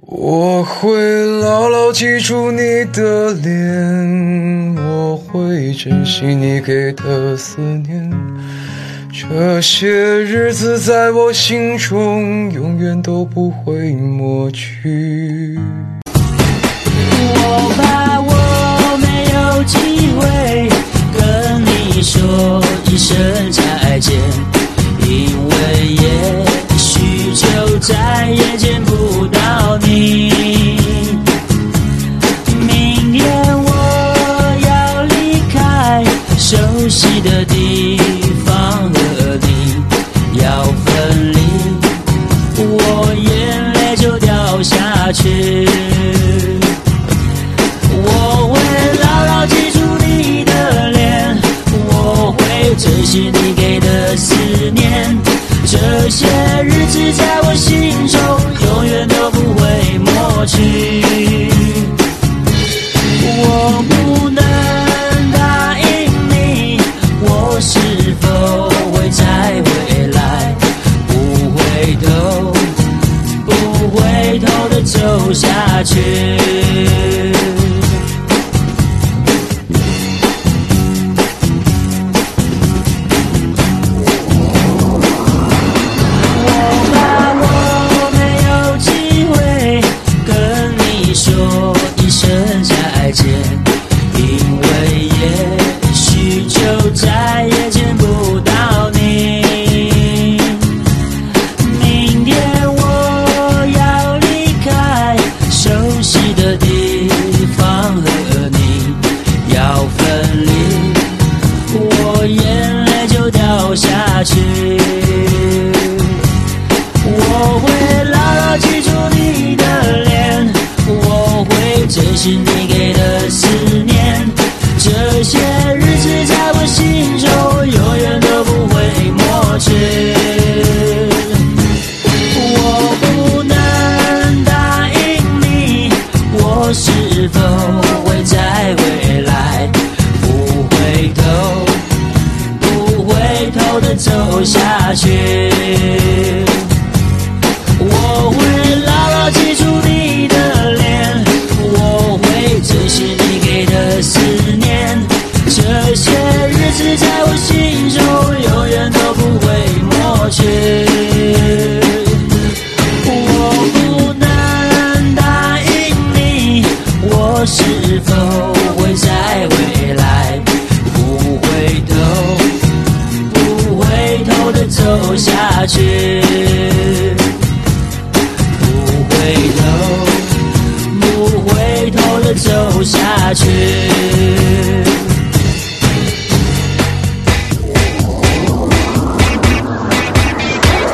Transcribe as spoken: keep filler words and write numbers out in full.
我会牢牢记住你的脸，我会珍惜你给的思念，这些日子在我心中永远都不会抹去。 我怕我没有机会跟你说一声再见，因为也许就再也见不到你。明天我要离开熟悉的地方，和你要分离，我眼泪就掉下去。我会牢牢记住你的脸，我会珍惜你给的思念，这些日子在我心中永远都不会抹去。我不能答应你，我是否会再回来，不回头不回头的走下去。因为也许就再也见不到你。明天我要离开熟悉的地方，和你要分离，我眼泪就掉下去。我会牢牢记住你的脸，我会珍惜你给的思念，这些日子在我心中永远都不会抹去。我不能答应你，我是否会再回来，不回头不回头的走下去。我会牢牢记住你的脸，我会珍惜你给的思念，这些日子在我心中永远都不会抹去。我不能答应你，我是否会再回来，不回头不回头的走下去。不回头不回头的走下去。